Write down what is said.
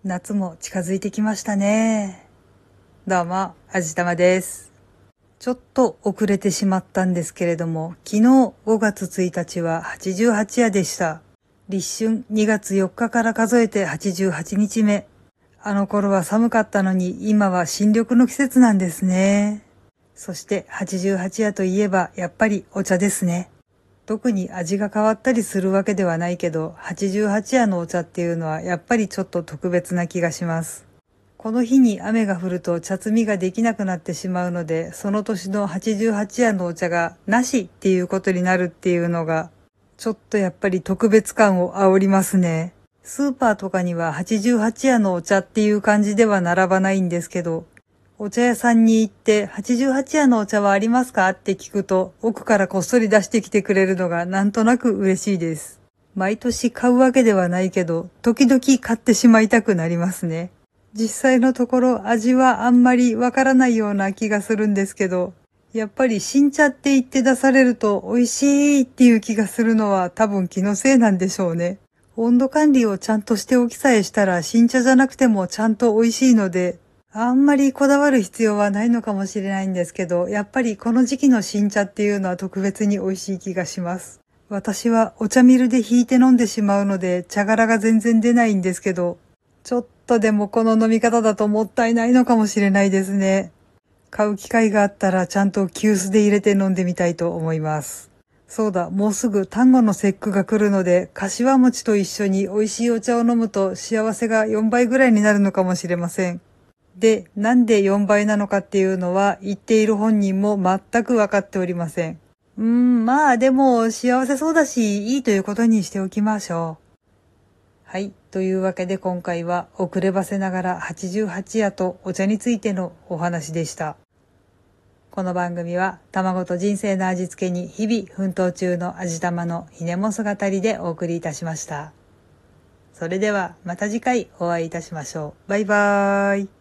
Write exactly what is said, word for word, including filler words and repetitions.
夏も近づいてきましたね。どうも、あじたまです。ちょっと遅れてしまったんですけれども、昨日ごがつついたちははちじゅうはち夜でした。立春にがつよっかから数えてはちじゅうはちにちめ。あの頃は寒かったのに今は新緑の季節なんですね。そしてはちじゅうはち夜といえばやっぱりお茶ですね。特に味が変わったりするわけではないけど、はちじゅうはち夜のお茶っていうのはやっぱりちょっと特別な気がします。この日に雨が降ると茶摘みができなくなってしまうので、その年のはちじゅうはち夜のお茶がなしっていうことになるっていうのが、ちょっとやっぱり特別感を煽りますね。スーパーとかにははちじゅうはち夜のお茶っていう感じでは並ばないんですけど、お茶屋さんに行ってはちじゅうはち夜のお茶はありますかって聞くと、奥からこっそり出してきてくれるのがなんとなく嬉しいです。毎年買うわけではないけど、時々買ってしまいたくなりますね。実際のところ味はあんまりわからないような気がするんですけど、やっぱり新茶って言って出されると美味しいっていう気がするのは多分気のせいなんでしょうね。温度管理をちゃんとしておきさえしたら新茶じゃなくてもちゃんと美味しいので、あんまりこだわる必要はないのかもしれないんですけど、やっぱりこの時期の新茶っていうのは特別に美味しい気がします。私はお茶ミルでひいて飲んでしまうので茶殻が全然出ないんですけど、ちょっとでもこの飲み方だともったいないのかもしれないですね。買う機会があったらちゃんと急須で入れて飲んでみたいと思います。そうだ、もうすぐ端午の節句が来るので、柏餅と一緒に美味しいお茶を飲むと幸せがよんばいぐらいになるのかもしれません。で、なんでよんばいなのかっていうのは言っている本人も全くわかっておりません。うーん、まあでも幸せそうだし、いいということにしておきましょう。はい。というわけで今回は遅ればせながらはちじゅうはち夜とお茶についてのお話でした。この番組は卵と人生の味付けに日々奮闘中の味玉のひねも姿りでお送りいたしました。それではまた次回お会いいたしましょう。バイバーイ。